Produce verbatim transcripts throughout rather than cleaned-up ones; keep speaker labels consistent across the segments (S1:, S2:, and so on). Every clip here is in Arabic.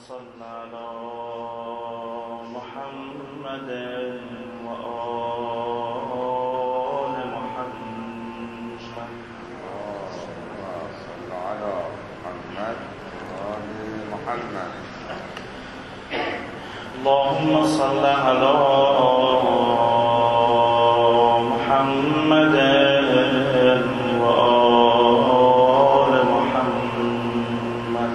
S1: صل على محمد وآل محمد.
S2: صل على محمد وآل محمد.
S1: اللهم صل على محمد وآل محمد.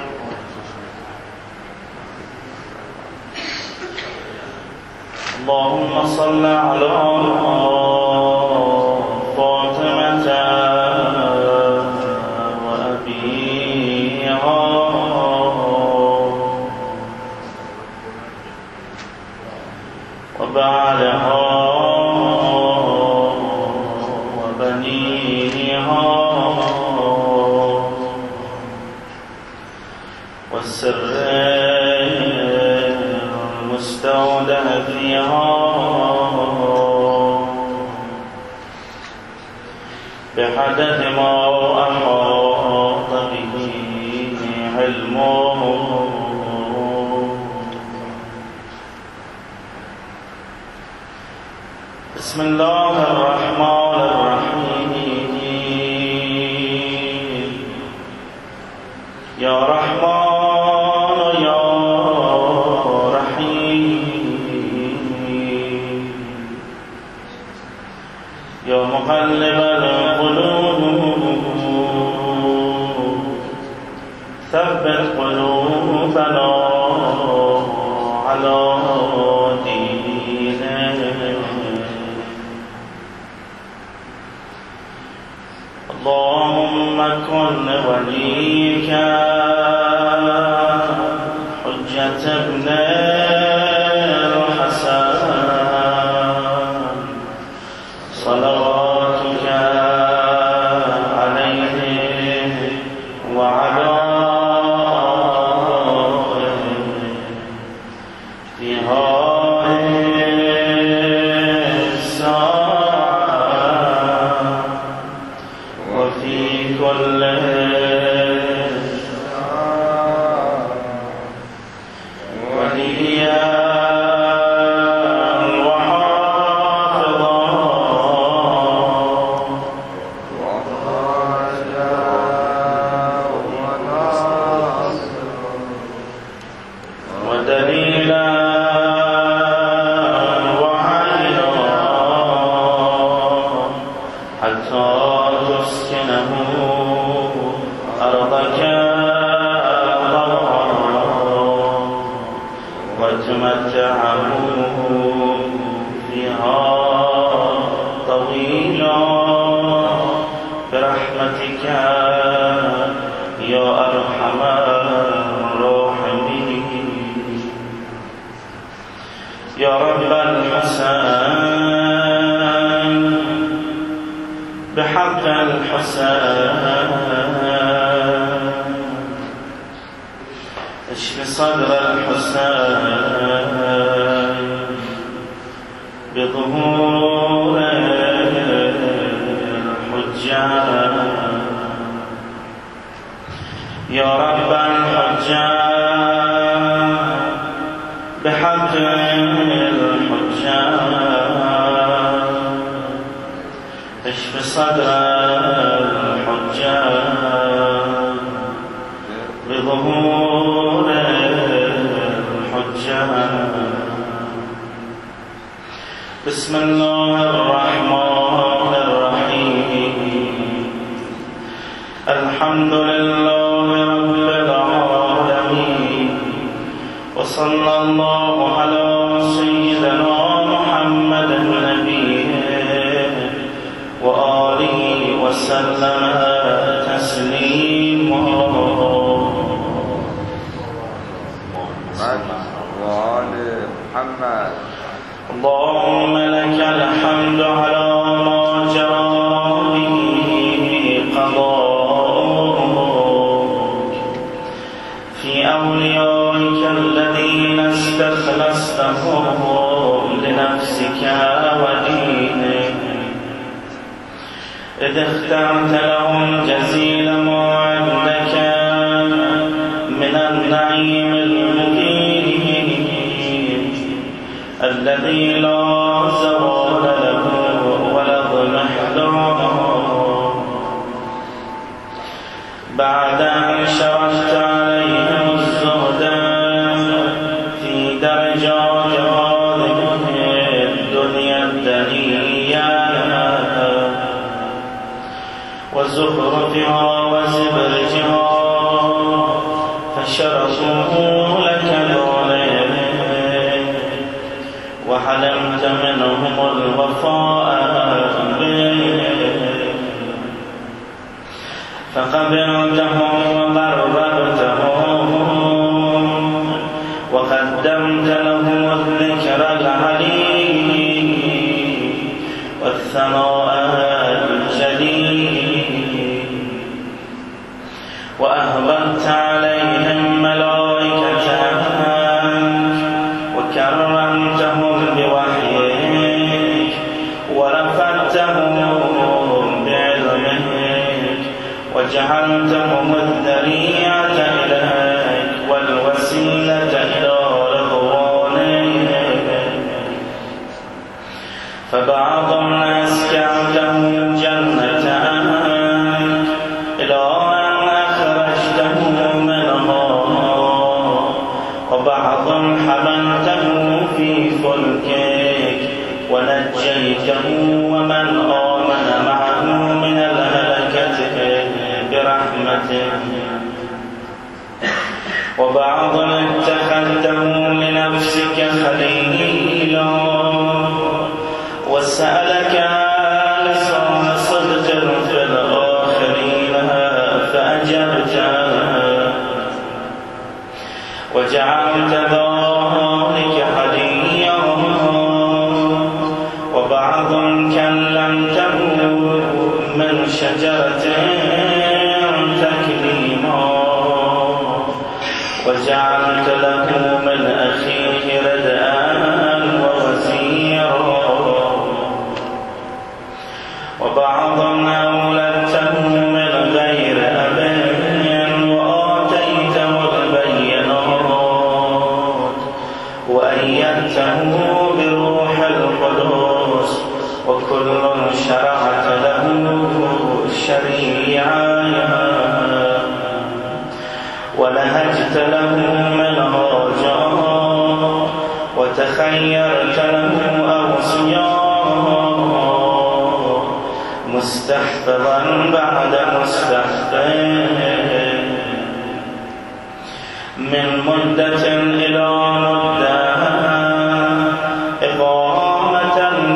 S1: اللهم صل على فاطمة وأبيها وبعلها وبنيها والسر المستودع فيها بحدث ما أحاط به علمه. بسم الله الرحمن الرحيم. يا رحمن يا رحيم يا مقلب القلوب ثبت قلوبنا على دينك. اللهم كن وليك حجة ابن الحسن صلواتك عليه وعلى آله في هذه الساعة وفي كل وليا وحافظا ودليلا وعينا حتى تسكنه أرضك وتمتعه فيها طويلا برحمتك يا أرحم الراحمين. يا رب الحسين بحق الحسين اشف صدر الحسين بظهور الحجة. يا رب الحجة بحق الحجة اشف صدر الحجة بظهور الحجة. بسم الله الرحمن الرحيم. الحمد لله رب العالمين وصلى الله على سيدنا محمد النبي وآله وسلم تسليما.
S2: وآل محمد.
S1: اللهم لك الحمد على ما جرى به قضاؤك في أوليائك الذين استخلصتهم لنفسك ودينك إذ اخترت لهم جزيل ما عندك من النعيم الذي لا زوال له ولا اضمحلال بعد أن شرعت عليهم الزهد في درجات هذه الدنيا الدنيا وزخرفها وزبرجها فشرفوه لك ذلك وحلمت منهم الوفاء به فقبلتهم وقربتهم وقدمت لهم الذكر العليم والثناء الجليل وأهبلت عليهم ملائكتك وكرمتهم بوحيك ورفعتهم بعلمك وجعلتهم الذريعة إليك والوسيلة إلى رضوانك فبعض الناس كعتهم جنة إلى أن أخرجته منها وبعض حملته في فلكك ونجيته ومن آمن معه من الهلكة برحمتك وبعض اتخذته لنفسك خليلا وسألك لسان صدق في الآخرين فأجبته وجعلت ذلك هديا وبعض كلمته من شجرة تكليما وجعلت له من أخيه ردءا ووزيرا وبعضا أولدته من غير أب وآتيته البينات وأيدته بروح القدس وكل شرعت له الشريعة ونهجت له منهاجا وتخيرت له أوصياء مستحفظا بعد مستحفظ من مدة إلى مدة إقامة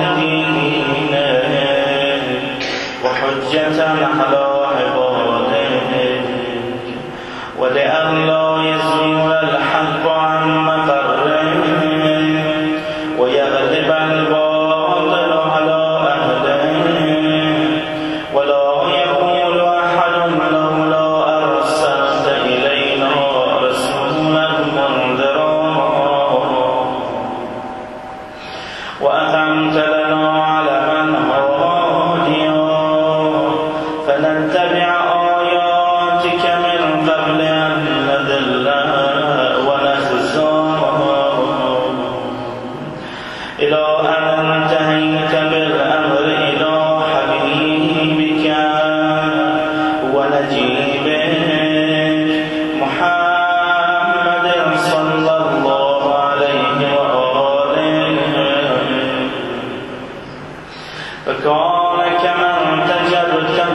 S1: لدينك وحجة على عبادك ولئلا يزول الحق عن مقره ويغلب الباطل على أهله ولا يقول أحد لولا أرسلت إلينا رسولا منذرا وأقمت لنا علما هاديا فنتبع آياتك من قبل أن نذل ونخزى إلى أن انتهيت بالأمر إلى حبيبك ونجيبك محمد صلى الله عليه وآله فكان كمن تجرته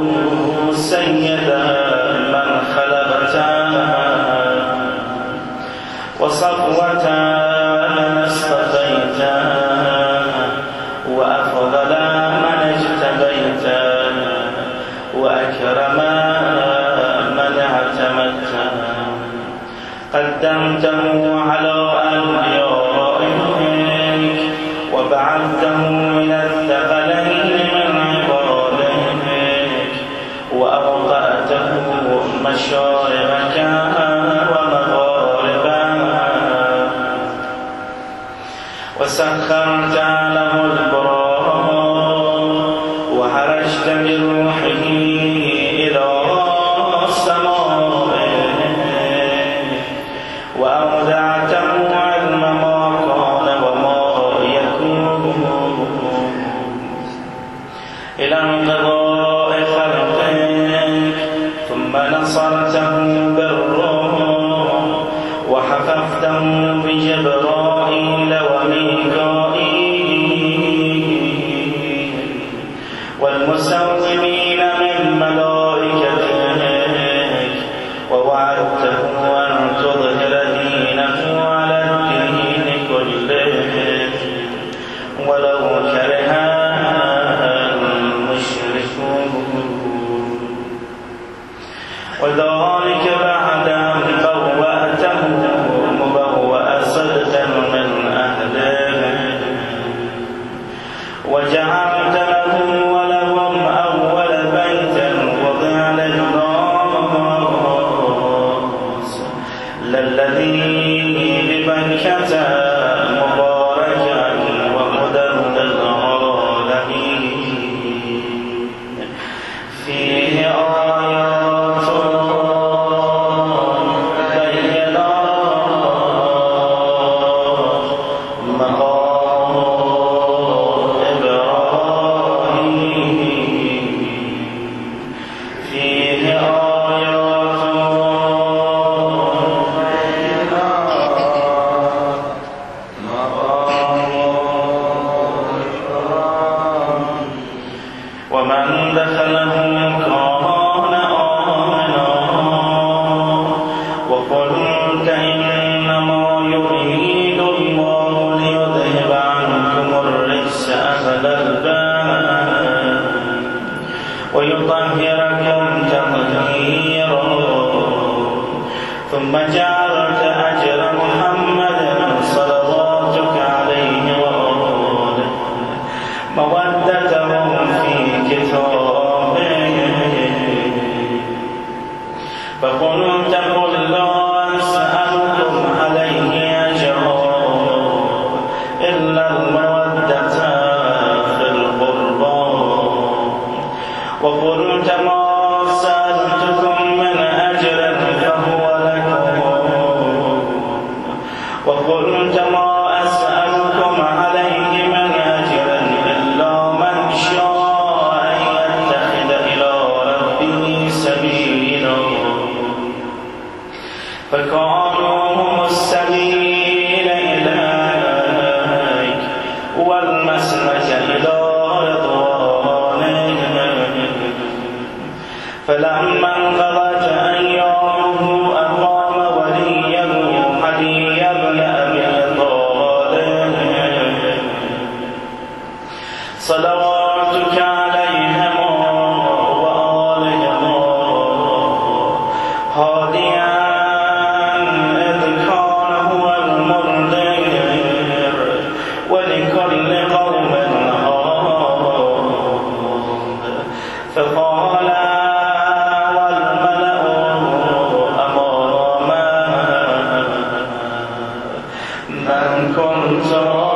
S1: سيدا من خلقته وصفوة من اصطفيته وأفضل من اجتبيته وأكرم من اعتمدته قدمته على أنبيائك وبعثته إلى الثقلين من عبادك وأوقعته مشارقك ومغاربك وسخرت له البراق وحرجت بروحه إلى السماء وأودعته علم ما كان وما إلى انقضاء خلقك، ثم نصرته بالروح وحفظته بجبرائيل وميكائيل والمسومين من ملائكتك، ووعدته أن تظهر دينه على الدين كله ولو كره المشركون، وذلك بعد أن بوأته مبوأ صدق من أهله، وجعلت له ولهم أول بيت وضع للناس للذي ببكة مباركا وهدى للعالمين، فيه آيات بينات مقام إبراهيم، فيه آيات ومن دخله كان آمنا، وقلت إنما يريد الله ليذهب عنكم الرجس أهل البيت ويطهركم تطهيرا، ثم جعلت أجر محمد صلواتك عليه وآله مودتهم في كتابه، فقلت قل لا أسألكم عليه أجرا إلا المودة في القربى، وقلت ما سألتكم من أجر فهو لكم، وقلت ما أسألكم عليه من أجر إلا من شاء أن يتخذ إلى ربه سبيلا، فكانوا هم السبيل إليك والمسلك إلى رضوانك، فلما انقضت أيامه أقام وليه علي بن أبي طالب صلواتك عليهما وآلهما هاديا إذ كان هو المنذر ولكل قوم هاد، فقال والملأ أمامه من كنت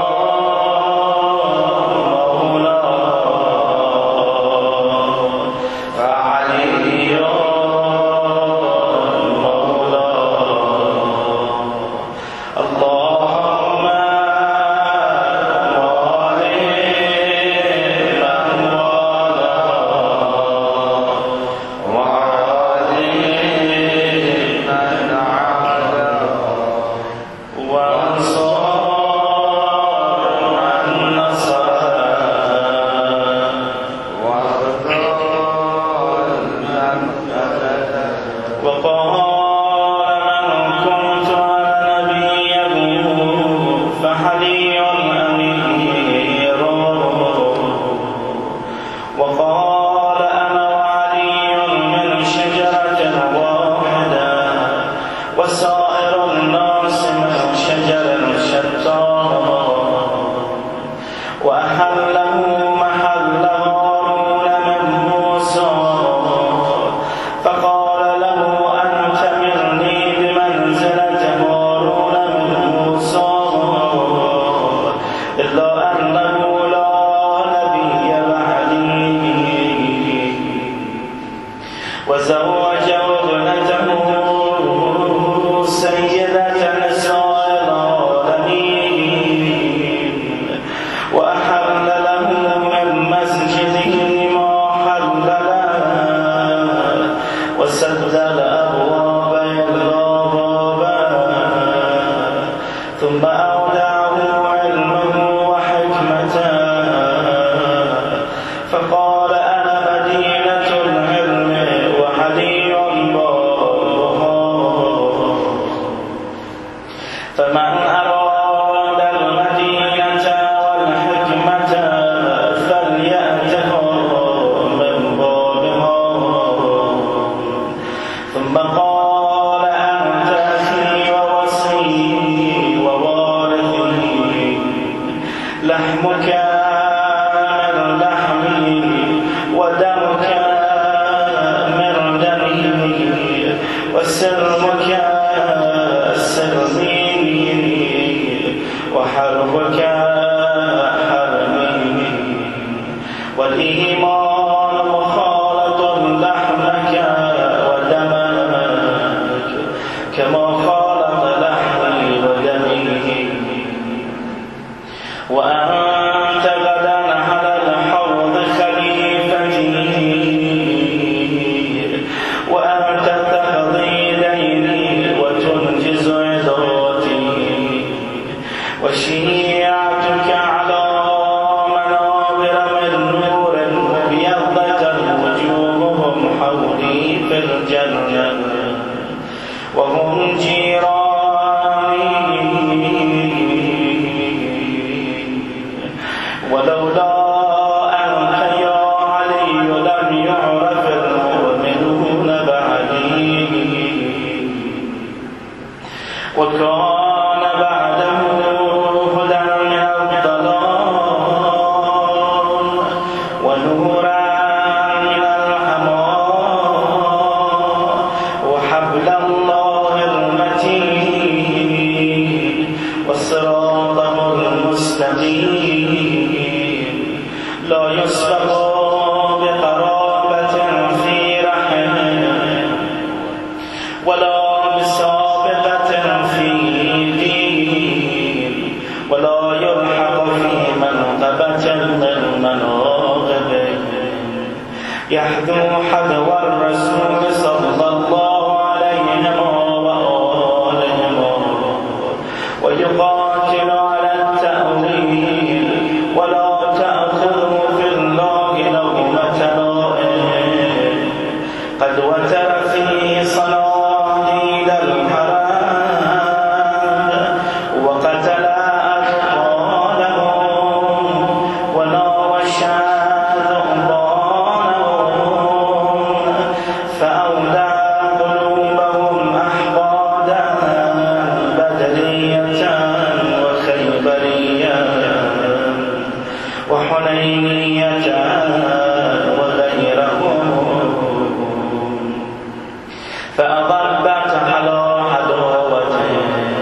S1: وزوج ابنته سيدة نساء العالمين وأحل له فقال أنا مدينة العلم وحدي بابها، فمن أراد المدينة والحكمة فليأتها من بابها. ثم قال أنت أخي ووصي ووارثي، لحمك من لحمي ودمك من دمي وسلمك سلمي وحربك حرمي، والإيمان مخالط لحمك ودمك كما خالط لحمي ودمه. وأنت غدا على الحوض خليفتي، وأنت تقضي ديني وتنجز عظاتي، وشيعتك على منابر من نور ابيضت وجوههم حولي في الجنة، وهم جيراني. ولولا أنت يا علي لم يعرف المؤمنون بعدي، وكان بعده هدى من الضلال ونورا من الحمام وحبل الله المتين وصراطه المستقيم، لا يسبق بقرابة في رحم ولا بسابقة في دين، ولا يلحق في منقبة من مناقبه، يحذو حذو الرسول صلى الله عليه وآله ويقاتل على التأويل، ولا تأخذه في الله لومة لائم، قد وتر في صناديد الحرام وقتل أطفالهم وناوشا ذؤبانهم، فأولى قلوبهم أحقادا بدرية وخيبرية وحنينية وغيرهم، فأضبت على عداوته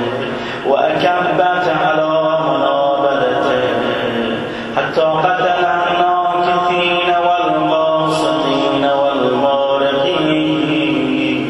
S1: وأكبت على منابذته، حتى قتل الناكثين والقاسطين والمارقين.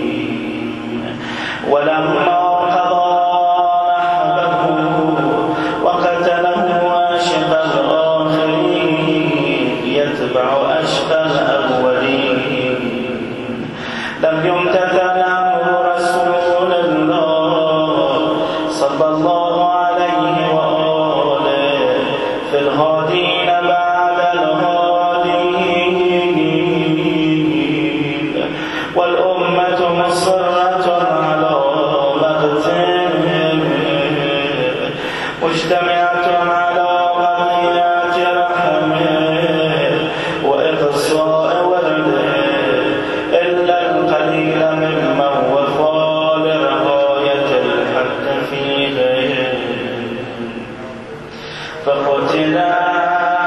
S1: ولما قضى نحبه وقتله أشقى الآخرين يتبع أشقى الأولين، لم يمتثل أمر رسول الله صلى الله عليه وآله في الهادين بعد الهادين، والأمة مصرة على مقته، مجتمعة على قضية رحمه وإقصاء ورده، إلا القليل ممن وفى لرغاية الحق فيه، فقتلا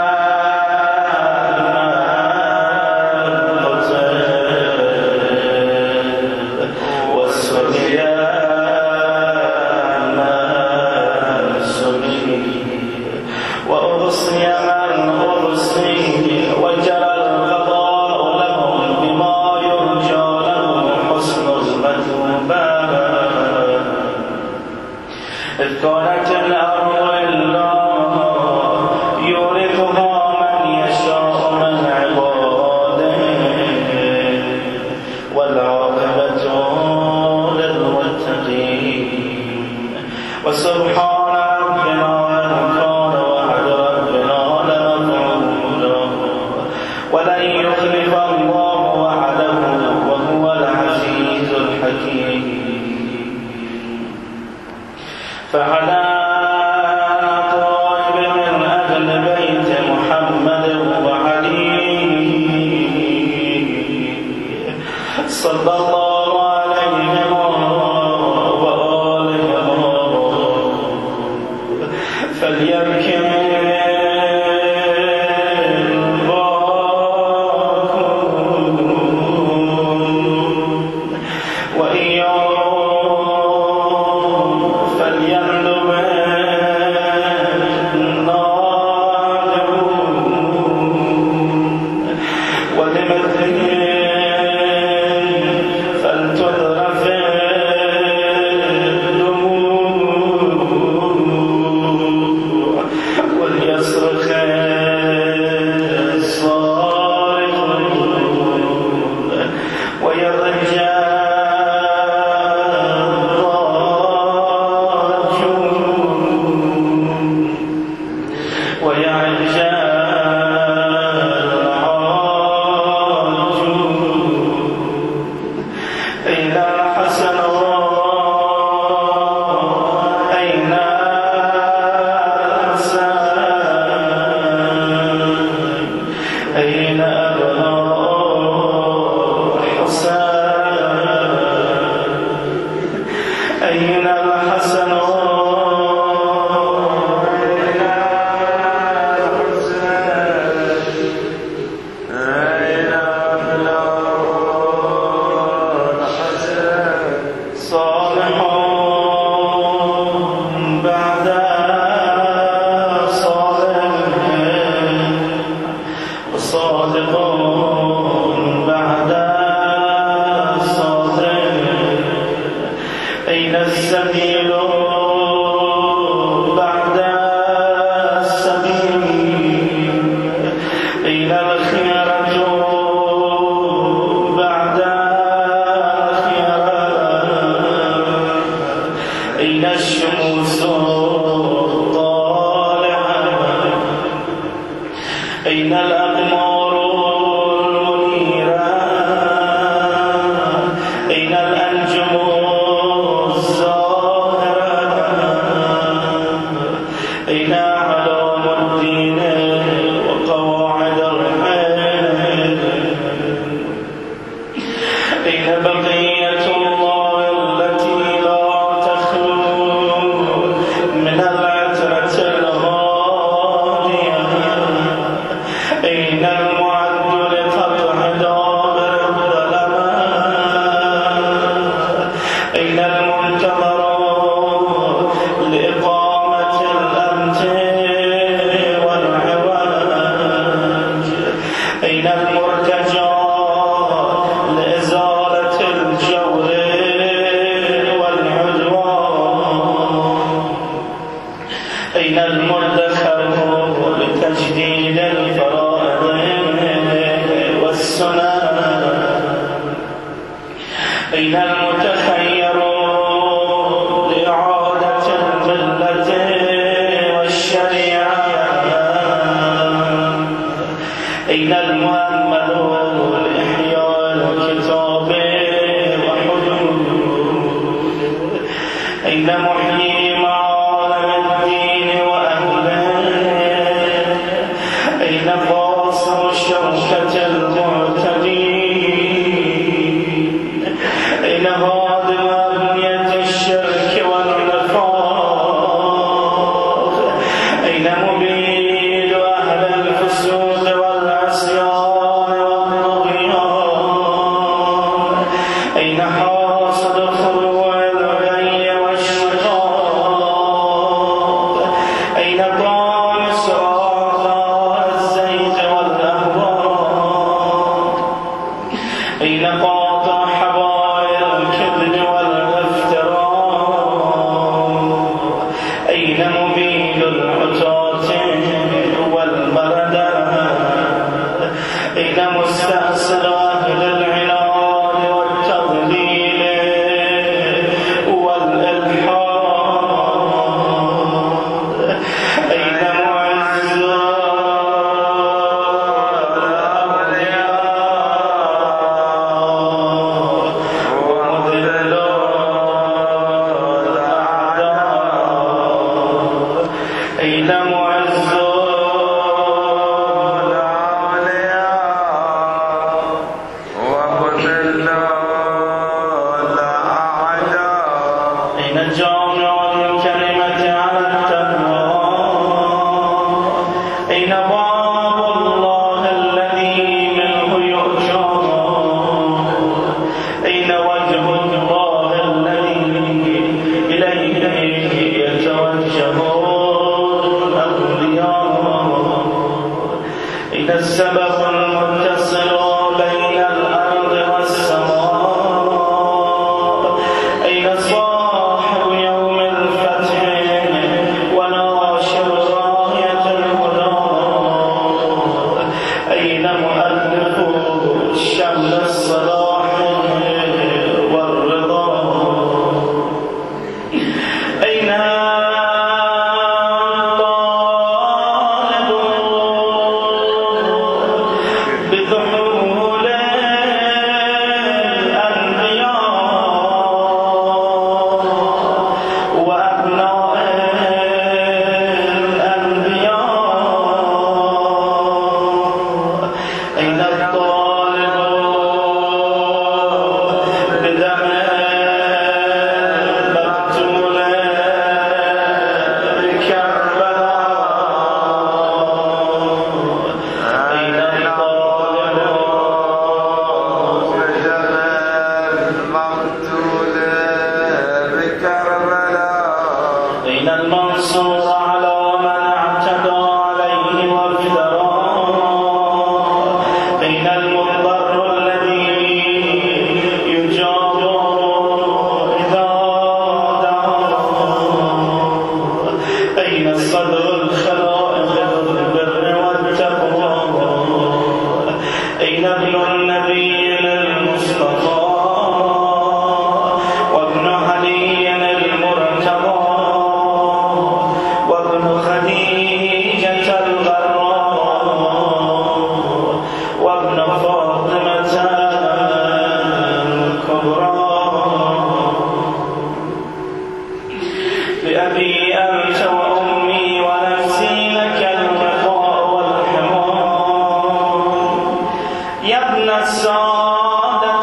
S1: السادة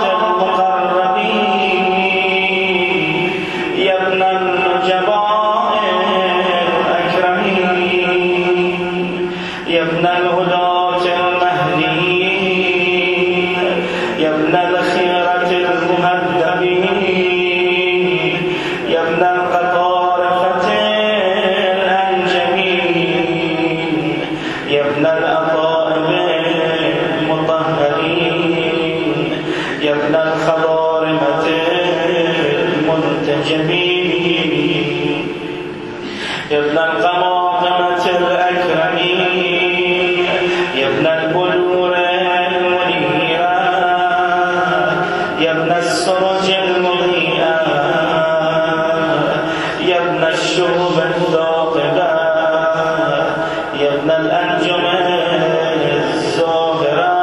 S1: المقربين يا ابن النجباء الأكرمين يا ابن الهداة المهديين يا ابن الخيرة المهذبين يا ابن القطارفة الأنجمين يا ابن الأطائب المطهرين يا ابن الخضارمة المنتجبين يا ابن القماطمة الأكرمين يا ابن البلور المنيرة يا ابن السرج المضيئة يا ابن الشهب الثاقبة يا ابن الأنجم الزاهرة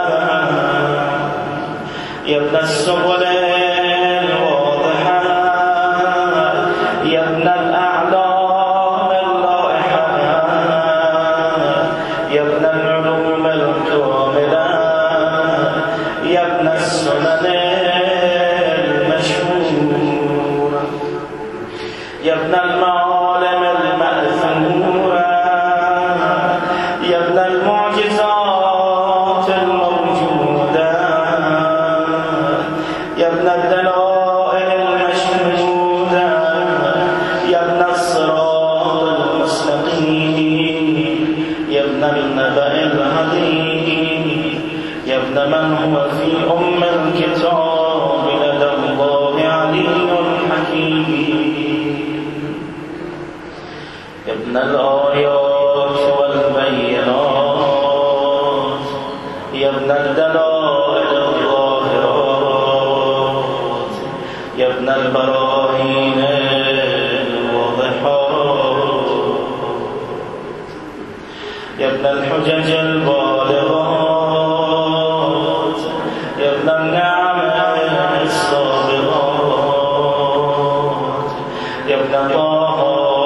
S1: يا ابن السبل الواضحة يا ابن الأعلام اللائحة يا ابن العلوم الكاملة يا ابن السنن المشهورة يا ابن المعالم المأثورة يا ابن المعجزات الموجودة يا ابن الدلائل المشهودة يا ابن الصراط المستقيم يا ابن النبأ العظيم يا ابن من هو في أم الكتاب لدى الله علي حكيم يا ابن الآيات والبينات يا ابن الدلائل الظاهرات يا ابن البراهين الواضحات يا ابن الحجج البالغات يا ابن النعم السابغات يا ابن طه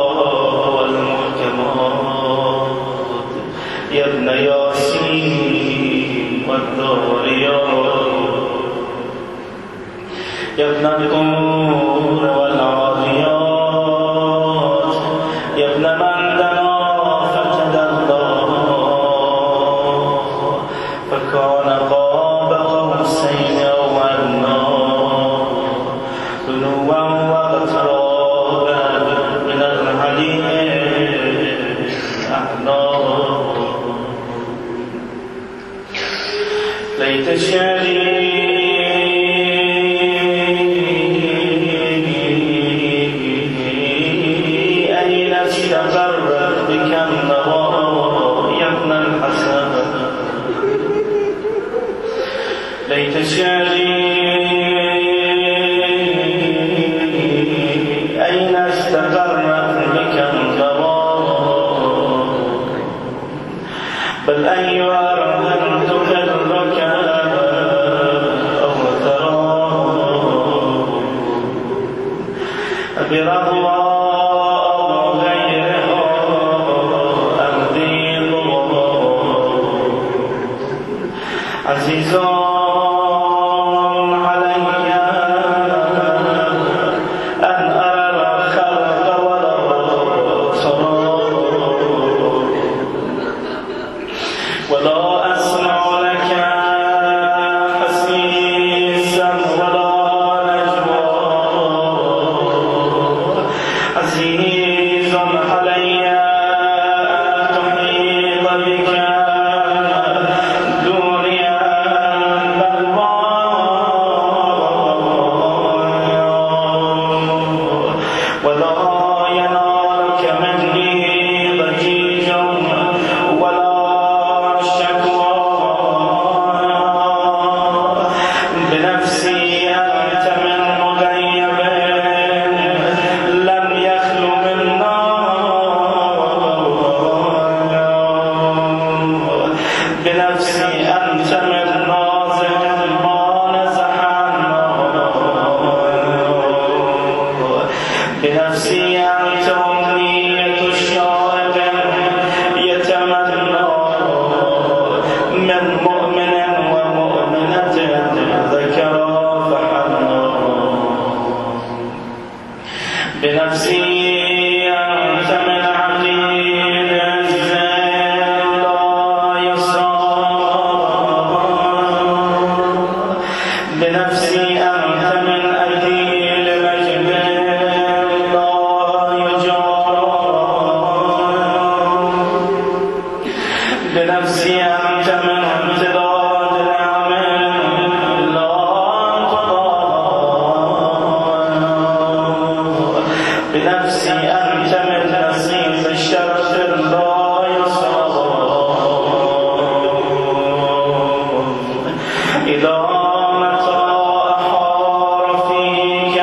S1: والمحكمات يا ابن ياسين والذريات يا ابن القمور والعاديات يا ابن من دنا فتدلى فكان قاب قوسين أو أدنى دنوا واقترابا من العلي الأعلى ليت شعري أين استقرت بك النوى يا ابن الحسن ليت شعري أين استقرت بك النوى بل أي أرض تبرك أو تراه برضوى أو غيرها أرضي عزيز علي أن أرى الخلق ولا صراط ولا أسمع لك حسيسا ولا نجوى عزيز علي أن تحيط بك دنيا بلوى ولا ينالك مني ضجيج ولا شكوى بنفسي أنت من مغيب لم يخل منا بنفسي أنت من نازل ما نزح بنفسي أنت أمنية الشائب يتمنى من مؤمن ومؤمنة أنت من امتداد نعم لا تضاء بنفسي أنت من نصيب الشرف لا يصاب إذا متى أحار فيك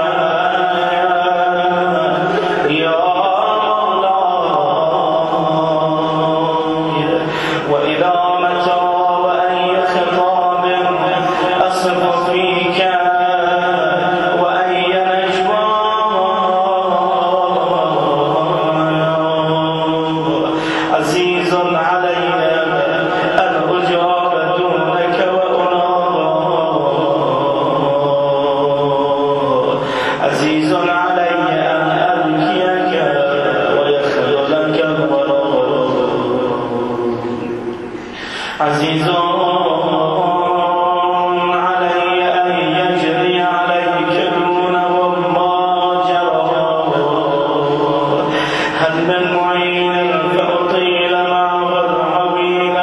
S1: يا مولاي وإذا متى وأي خطاب أصف فيك وأي نجوى عزيز علي أن أجاب دونك وأناظر عزيز علي أن أبكيك ويخذلك الغرام عزيز علي أن يجري عليك دون وما جرى هل من معين فأطيل معه العويل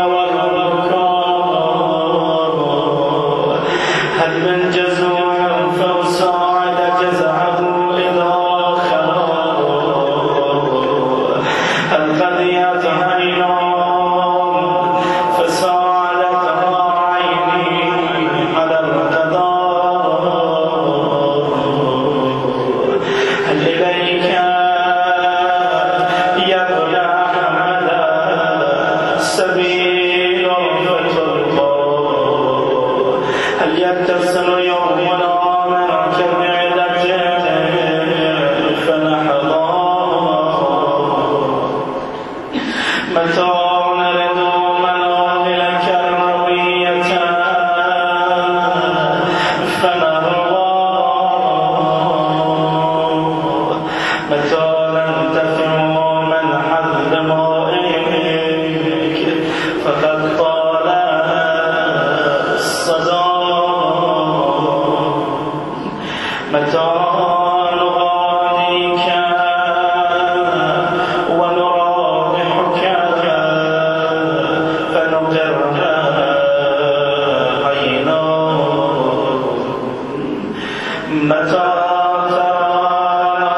S1: والبكاء هل من جزوع فأساعد جزعه إذا خلا هل خذيت عيناه فساعدتها عيني على الغداء هل إليك يا ابن أحمد سبيل فتلقى هل يتصل يومنا منك بعدة فنحضى متى نرد منازلك الروية فنرضى متى ننتفع من حد مائك فقد طال الصدى متى نغاديك ونرابحك فنقر عينا متى ترانا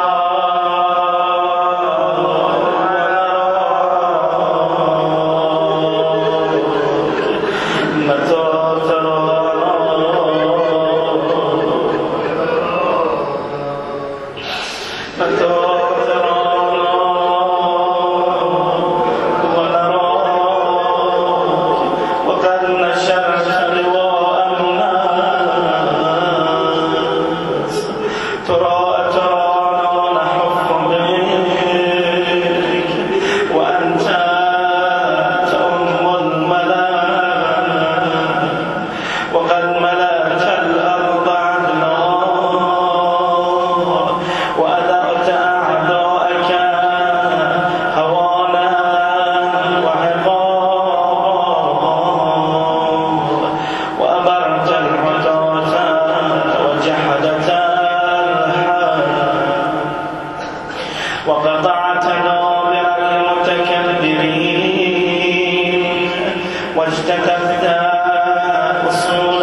S1: متى متى ترانا ونراك وقد نشرت لواء الناس ترى ترانا نحف بك وأنت تؤم الملاك وقد ملأت الأرض عدلا وأذرت أعداءك هوانا وعقاب وأبرت العداة وجحدت الحق وقطعت دابر المتكبرين واجتثثت أصول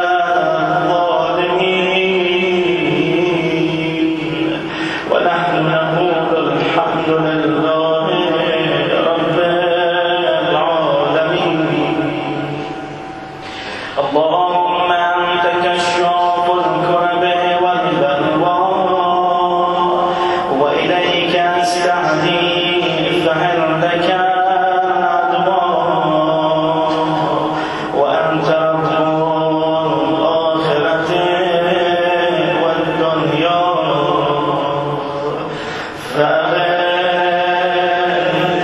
S1: الظالمين ونحن نقول الحمد لله رب العالمين اللهم أنت كشاف الكرب والبلوى وإليك أستهدي فعندك العدوى وأنت رب الآخرة والدنيا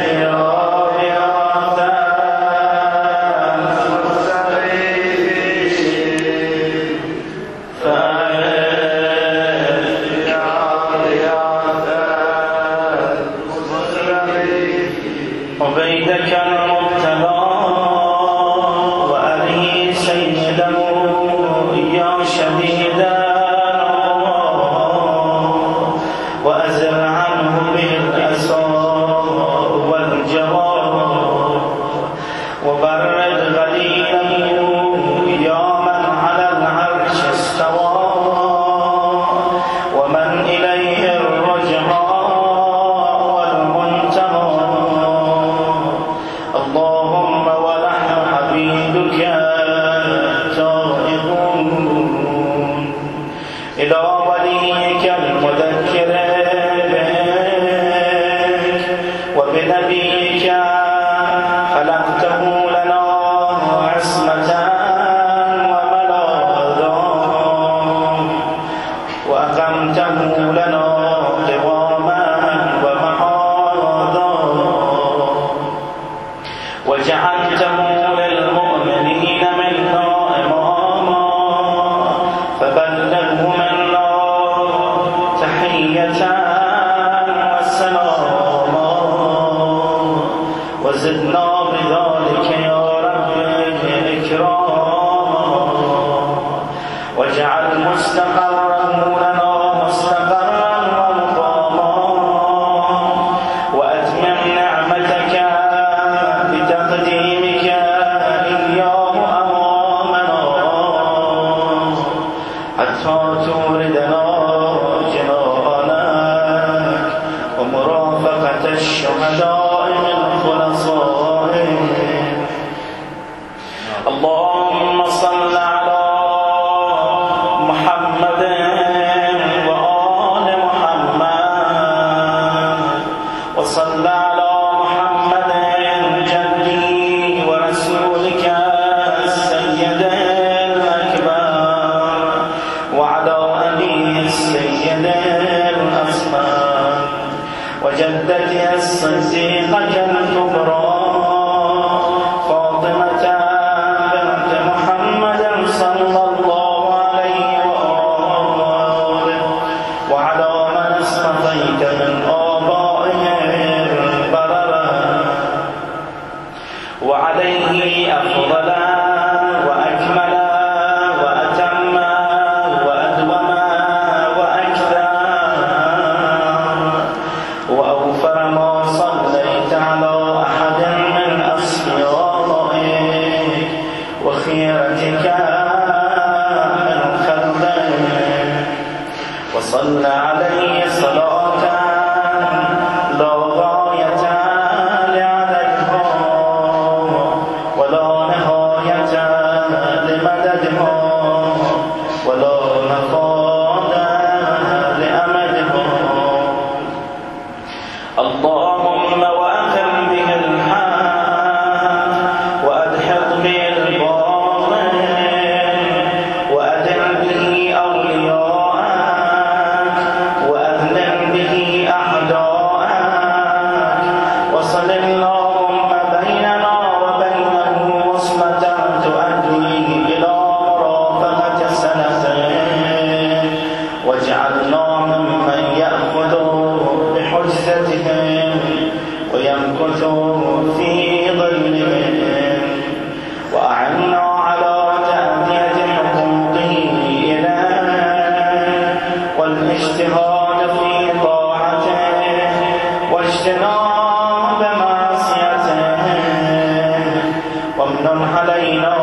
S1: فأغير إلى وليك المذكر بك وبنبيك خلقته لنا عصمة وملاذا وأقمته لنا قواما ومعاذا وجعلته للمؤمنين منا إماما فبلغهم الله تحية وسلاما وزدنا بذلك يا رب إكراما واجعل مستقره لنا مستقرا ومقاما وأتمم نعمتك بتقديمك إياه أمامنا حتى توردنا جنانك ومرافقة الشهداء من خلصائك. اللهم صل على محمد وآل محمد وصل على محمد جدي ورسولك السيد الأكبر وعلى أبيه السيد الأصغر وجدتي الصديقة الكبرى فاطمة بنت محمد صلى الله عليه وآله وعلى من اصطفيت من آبائهم البررة وعليه أفضل وأكمل وأتم وأدوم وأكثر وأوفر ما صليت على أحد من أصفيائك وخيرتك من خلقك وصل عليه صلاة لا غاية لعددها ولا نهاية لمددها ولا نفاد لأمدها. اللهم وأخر به الحق وأدحض به الباطل وأدل به أولياءك وأذلل به أعداءك وصل اللهم بيننا وبينه وصلة تؤدي إلى مرافقة سنتين واجعلنا ممن يأخذ بحجتهم ويمكث في ظلهم وأعنا على تأدية حقوقه إليه والاجتهاد في طاعته واجتناب معصيته وامنن علينا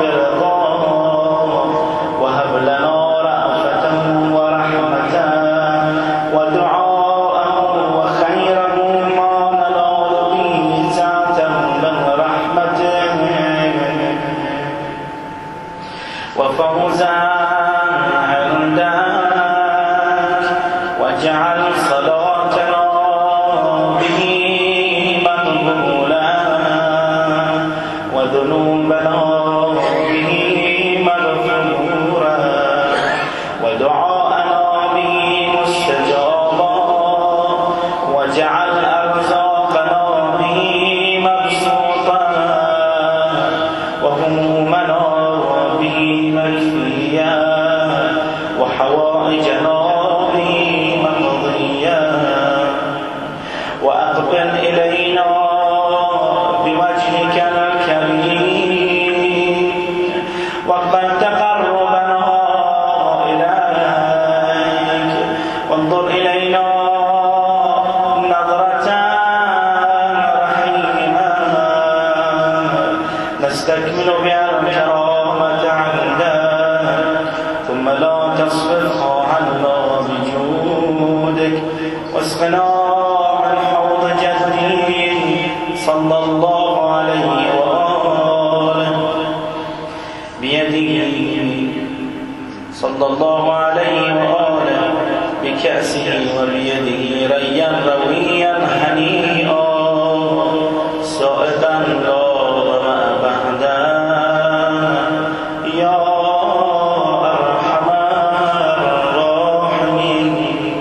S1: برضاه وهب لنا رأفة ورحمة ودعاءه وخيره ما ننال به سعة من رحمته وفوزا عندك واجعل صلاتنا به مقبولا وذنوبنا به مغفورا ودعاءنا به مستجابا واجعل أرزاقنا به مبسوطا وهمومنا به مكفيا وحوائجنا به مقضيا وأقبل إلينا بوجهك الكريم واقبل تقربنا إليك وانظر إلينا نظرة رحيمة نستكمل بها الكرامة عندك ثم لا تصرفها عنا بجودك واسقنا من حوض جدي صلى الله عليه وآله بيده صلى الله عليه وآله بكأسه وبيده ريا رويا هنيئا سائقا لا ظمأ بعده يا أرحم الراحمين.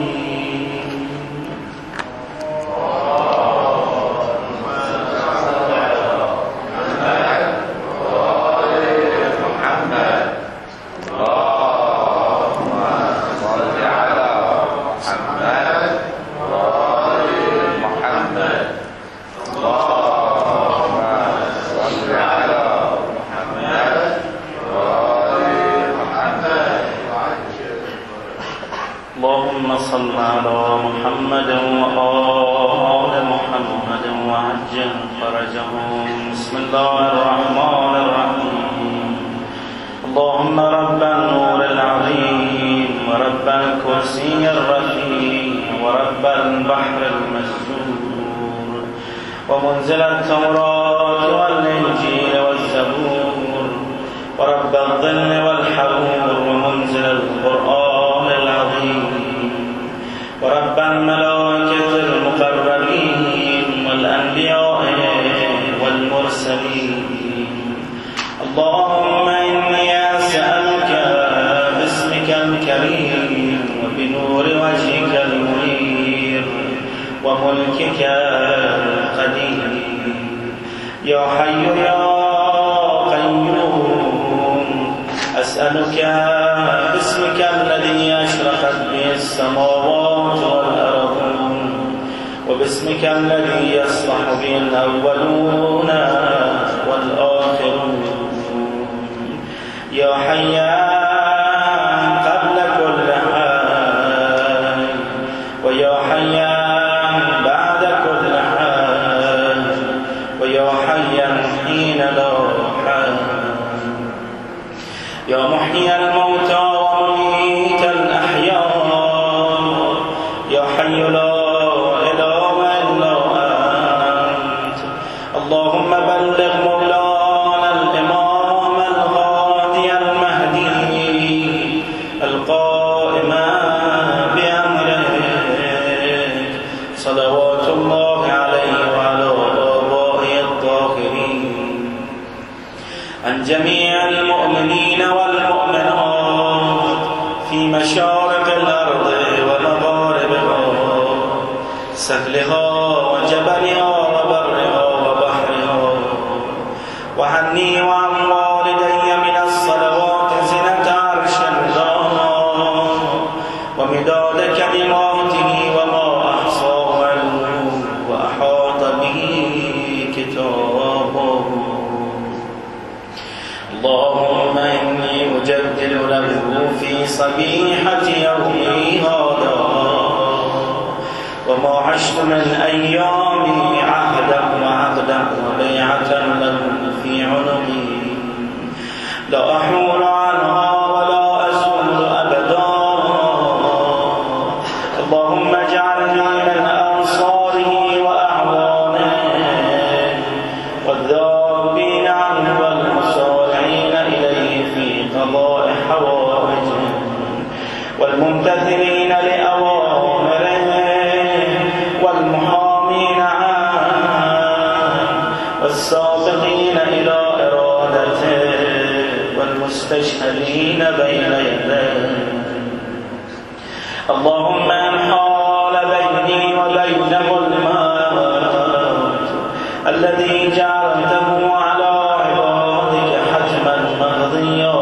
S1: اللهم صل على محمد وآل محمد وعجل فرجهم. بسم الله الرحمن الرحيم. اللهم رب النور العظيم ورب الكرسي الرفيع ورب البحر المسجور ومنزل التوراة والإنجيل والزبور ورب الظل والحرور ومنزل القرآن العظيم ورب الملائكة المقربين والأنبياء والمرسلين. اللهم إني أسألك باسمك الكريم وبنور وجهك المنير وملكك القدير يا حي يا قيوم أسألك باسمك الذي أشرقت به السماوات والأرض وباسمك الذي يصلح به الأولون والآخرون يا حيان قبل كل حال ويا حيان بعد كل حال ويا حيان حين لا حال يا محيي الموتى ومميت الأحياء يا حي لا إله إلا أنت. اللهم بلغ مولانا الإمام الغادي المهدي القائم بأمرك صلوات الله عليه وعلى آبائه الطاهرين عن جميع المؤمنين والمؤمنات في مشارق الأرض ومغاربها سهلها وجبلها وبرها وبحرها وعني وعن والدي من الصلوات زنة عرش الله ومداد كلماته وما أحصاه علمه وأحاط به كتابه. اللهم إني أجدد له في صبيحة يومي هذا وما عشت من أيامي عهدا وعقدا وبيعة له في عنقي لا أحول عنها ولا أزول أبدا. اللهم اجعلني من أنصاره وأعوانه والذابين عنه والمسارعين إليه في قضاء حوائجه والممتثلين لأوامره والمحامين عنه والسابقين إلى إرادته والمستشهدين بين يديه. اللهم إن حال بيني وبينه الموت الذي جعلته على عبادك حتما مقضيا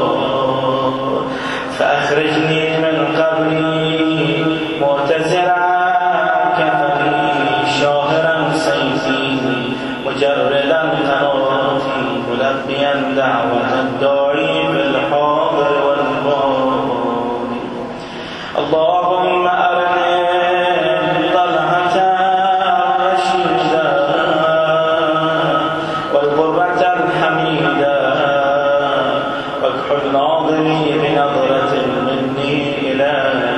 S1: فأخرجني من قبري معتزرا كفني شاهرا سيفي مجردا قناتي ملبيا دعوة الداعي بالحاضر والباطن. اللهم أرني طلعة رشيدا والغرة الحميدة واكحل ناظري بنظرة مني إليه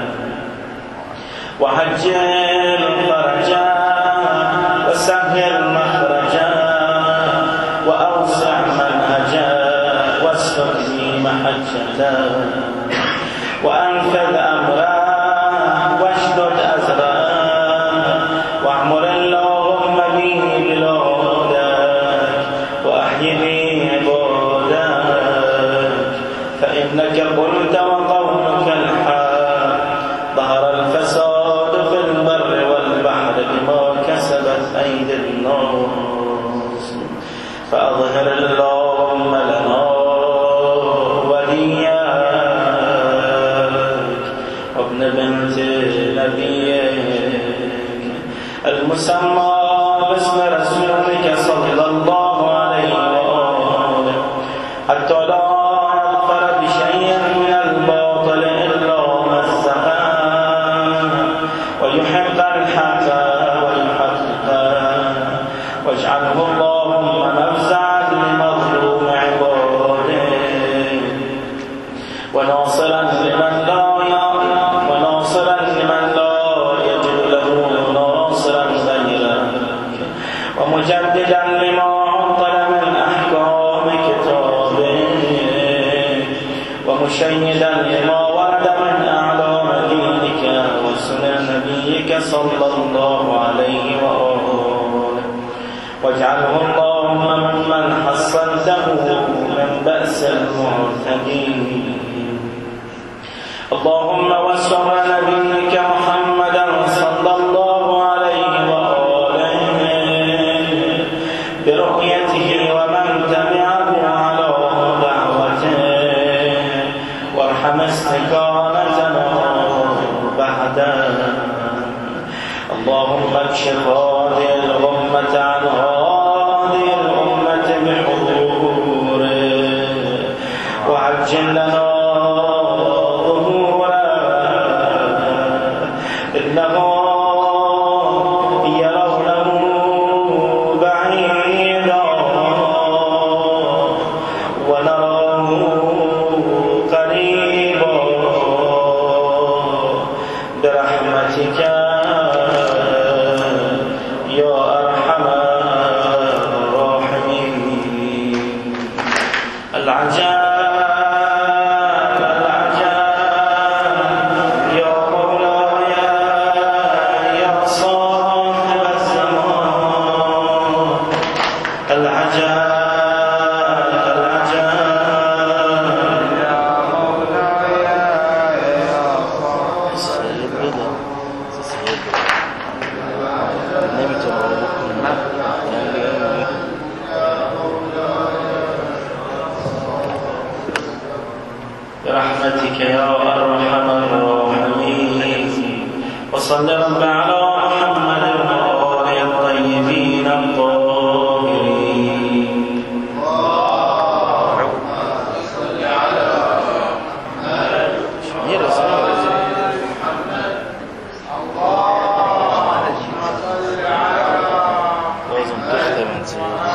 S1: وهجر فرجا وسهل مخرجا وأوسع منهجا واسلك لي محجة وأنفذ أمره واشدد أزره واعمر اللهم به بلادك وأحي به عبادك فإنك قلت وقولك الحق ظهر الفساد في البر والبحر بما كسبت أيدي الناس فأظهر اللهم لنا ولياك وابن بنت نبيك المسمى باسم رسولك صلى الله عليه وآله حتى لا يظفر بشيء من الباطل إلا مزقا ويحق الحق ويحققا واجعله اللهم مفزعا لمظلوم عباده وناصرا لمن لا وناصرا لمن لا يجد له ناصرا غيرك ومجددا لما عطل من أحكام كتابك ومشيدا لما ورد من أعلام دينك وسنن نبيك صلى الله عليه وآله واجعله اللهم ممن حصنته من بأس المعتدين اللهم وسر نبيك محمدا صلى الله عليه وآله برؤيته ومن تبعه على دعوته وارحم استكانتنا بعده اللهم اكشف هذه الغمة عن هذه الأمة بحضوره وعجل لنا ظهوره إنه يرونه بعيدا ونراه قريبا برحمتك يا أرحم الراحمين العجاب برحمتك يا أرحم الراحمين وصل رب على محمد وآله الطيبين الطاهرين صل على محمد اللهم صل على لازم تختم انت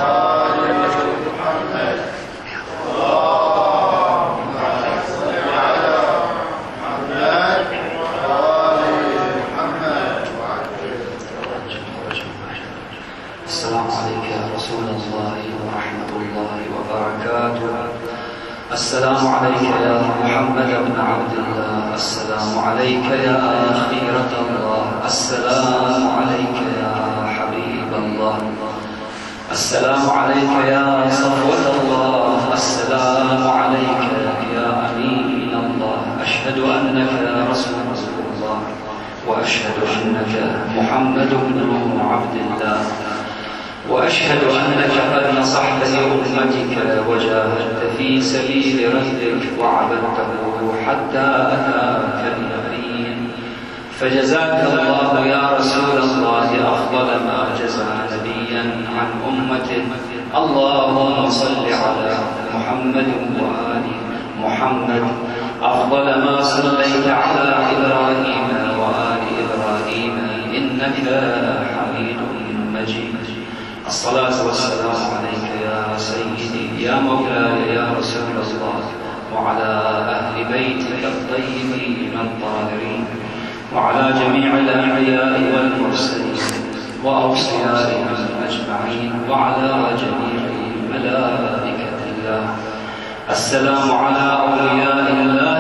S3: السلام عليك يا محمد بن عبد الله السلام عليك يا خيرة الله السلام عليك يا حبيب الله السلام عليك يا صفوة الله السلام عليك يا أمين الله أشهد أنك رسول الله وأشهد أنك محمد بن عبد الله وأشهد أنك قد نصحت لأمتك وجاهدت في سبيل ربك وعبدته حتى أتاك اليقين فجزاك الله يا رسول الله أفضل ما جزى نبيا عن أمته اللهم صل على محمد وآل محمد أفضل ما صليت على إبراهيم وآل إبراهيم إنك حميد مجيد الصلاة والسلام عليك يا سيدي يا مولاي يا رسول الله وعلى أهل بيتك الطيبين الطاهرين وعلى جميع الأنبياء والمرسلين وأوصيائهم أجمعين وعلى جميع ملائكة الله السلام على أولياء الله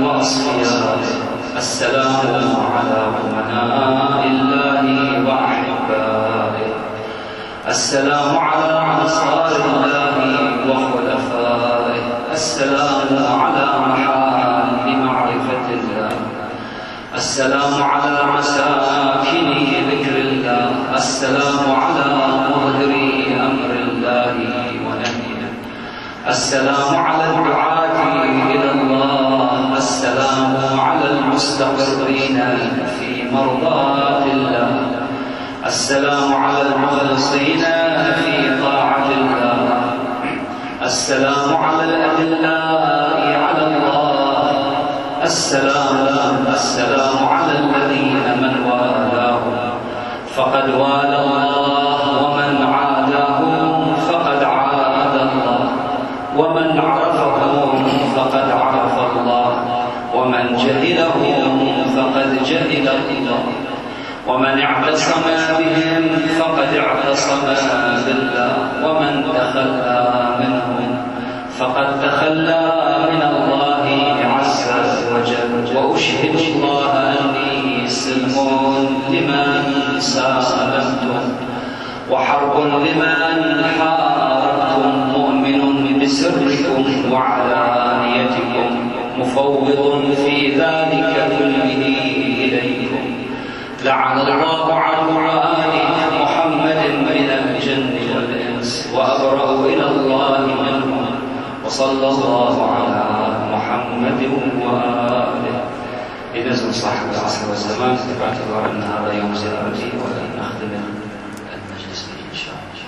S3: وأصفيائه، السلام على أمناء الله وأحبائه، السلام على أنصار الله وخلفائه، السلام على محال معرفة الله، السلام على مساكن ذكر الله، السلام على مظهري أمر الله ونهيه، السلام على الدعاة إلى الله، السلام على المستقرين في مرضاة الله، السلام على المخلصين في طاعة الله، السلام على الأدلاء على الله، السلام السلام على الذين من والاهم فقد والى الله، ومن عاداهم فقد عاد الله، ومن عرفهم فقد عرف الله، ومن جهلهم فقد جهل الله، ومن اعتصم بهم فقد اعتصم بالله، ومن تخلى منهم فقد تخلى من الله عز وجل. وأشهد الله أني سلم لمن سالمتم، وحرب لمن حاربتم، مؤمن بسركم وعلانيتكم، مفوض في ذلك كله إليكم. لعن الله عدو آل محمد من الجن والإنس، وأبرأ إلى الله منهم، وصلى الله على محمد وآله. لنزل صاحب العصر والزمان باعتبار أن هذا يوم زيارتي، ولن نخدم المجلس به إن شاء الله.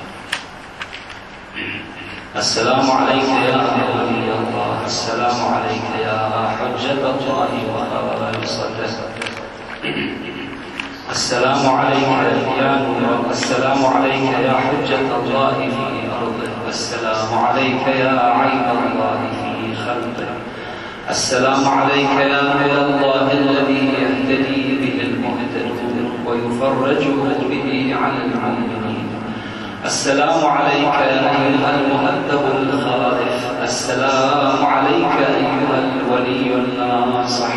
S3: السلام عليك يا نبي الله، السلام عليك يا حجة الله وخالصته، السلام عليك يا نور، السلام عليك يا حجة الله في أرضه، السلام عليك يا عين الله في خلقه، السلام عليك يا نور الله الذي يهتدي به المهتدون ويفرج به عن المؤمنين، السلام عليك أيها المهذب الخالف، السلام عليك أيها الولي الناصح،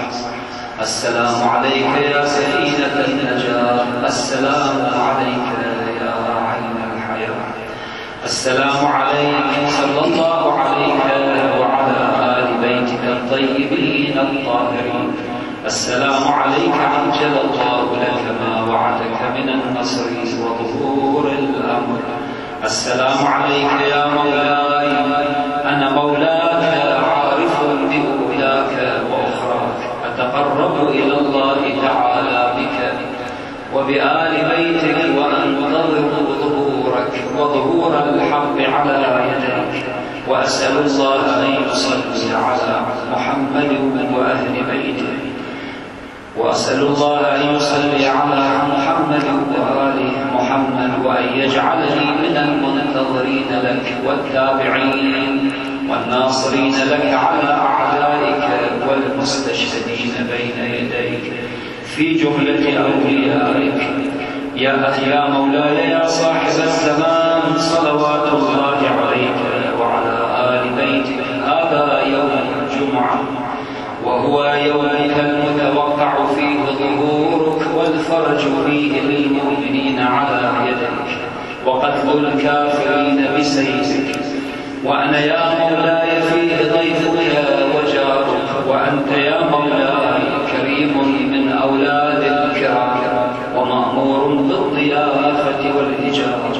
S3: السلام عليك يا سفينة النجاة، السلام عليك يا عين الحياة، السلام عليك صلى الله عليك وعلى آل بيتك الطيبين الطاهرين، السلام عليك عجل الله لك ما وعدك من النصر وظهور الأمر، السلام عليك يا مولاي، أنا مولاك عارف بأولاك وأخراك، أتقرب إلى الله تعالى بك وبآل بيتك، وأنتظر ظهورك وظهور الحق على يديك، وأسأل الله أن يصلي على محمد وأهل بيته، وأسأل الله أن يصلي على محمد وآل محمد، وأن يجعلني من المنتظرين لك والتابعين والناصرين لك على أعدائك والمستشهدين بين يديك في جملة أوليائك. يا يا مولاي يا صاحب الزمان، صلوات الله عليك وعلى آل بيتك، هذا يوم الجمعة، وهو يومك المتوقع فيه ظهورك والفرج فيه للمؤمنين على يدك، وقتل الكافرين بسيفك، وأنا يا مولاي فيه ضيفك وجارك، وأنت يا مولاي كريم من أولاد الكرام ومأمور بالضيافة والإجابة،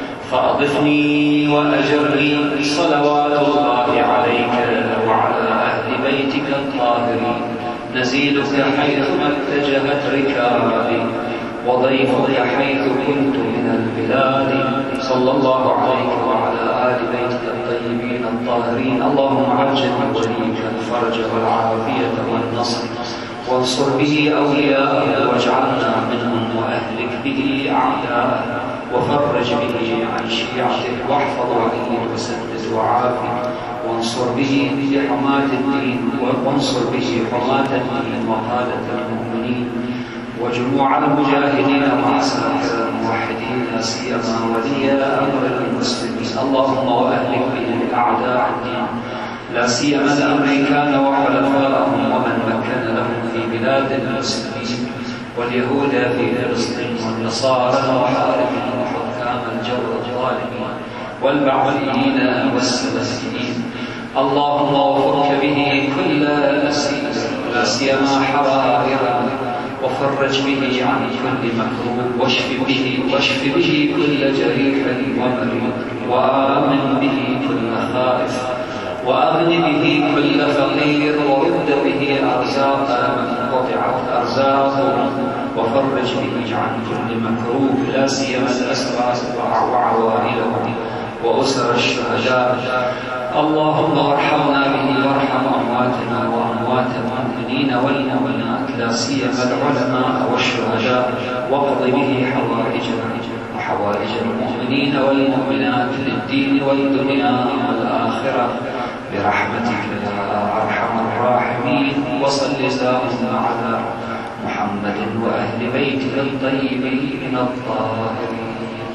S3: فأضفني وأجرني صلوات الله عليك وعلى أهل بيتك الطاهرين، نزيلك حيثما اتجهت ركابي، وضيفك حيث كنت من البلاد، صلى الله عليك وعلى آل بيتك الطيبين الطاهرين. اللهم عجل وليك الفرج والعافية والنصر، وانصر به أولياءه، واجعلنا منهم وأهلك به أعداءه، وفرج به عن شيعته، واحفظ عليه وسدد وعافي، وانصر به حماة الدين، وانصر به حماة الدين وقادة المؤمنين وجموع المجاهدين وعساكر الموحدين، لا سيما ولي أمر المسلمين. اللهم وأهلك به أعداء الدين، لا سيما الأمريكان وحلفائهم ومن مكن لهم في بلاد المسلمين، واليهود في فلسطين، والنصارى المحاربين وحكام الجور الظالمين، والبعثيين والسلفيين. اللهم وفك به كل أسير، لا سيما حرائرنا، وفرج به عن كل مكروه، واشف به واشف به كل جريح ومريض، وآمن به كل خائف، وأغن به كل فقير، ورد به أرزاق من قطعت أرزاقه، وفرج به عن كل مكروه، لا سيما الأسرى وعوائلهم وأسر الشهداء. اللهم ارحمنا به وارحم أمواتنا وأموات المؤمنين والمؤمنات، لا سيما العلماء والشهداء، واقض به حوائجنا وحوائج المؤمنين والمؤمنات للدين والدنيا والآخرة برحمتك يا أرحم الراحمين. وصل اللهم على محمد وأهل بيته الطيبين الطاهرين.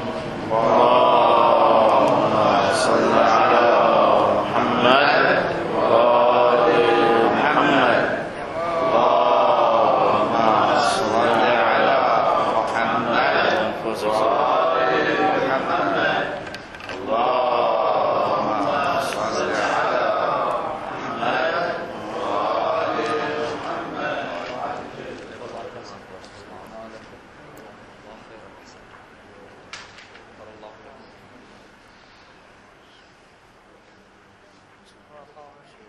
S1: اللهم صل على محمد وآل محمد. اللهم صل على محمد وآل محمد. اللهم صل على محمد وآل محمد.
S4: الله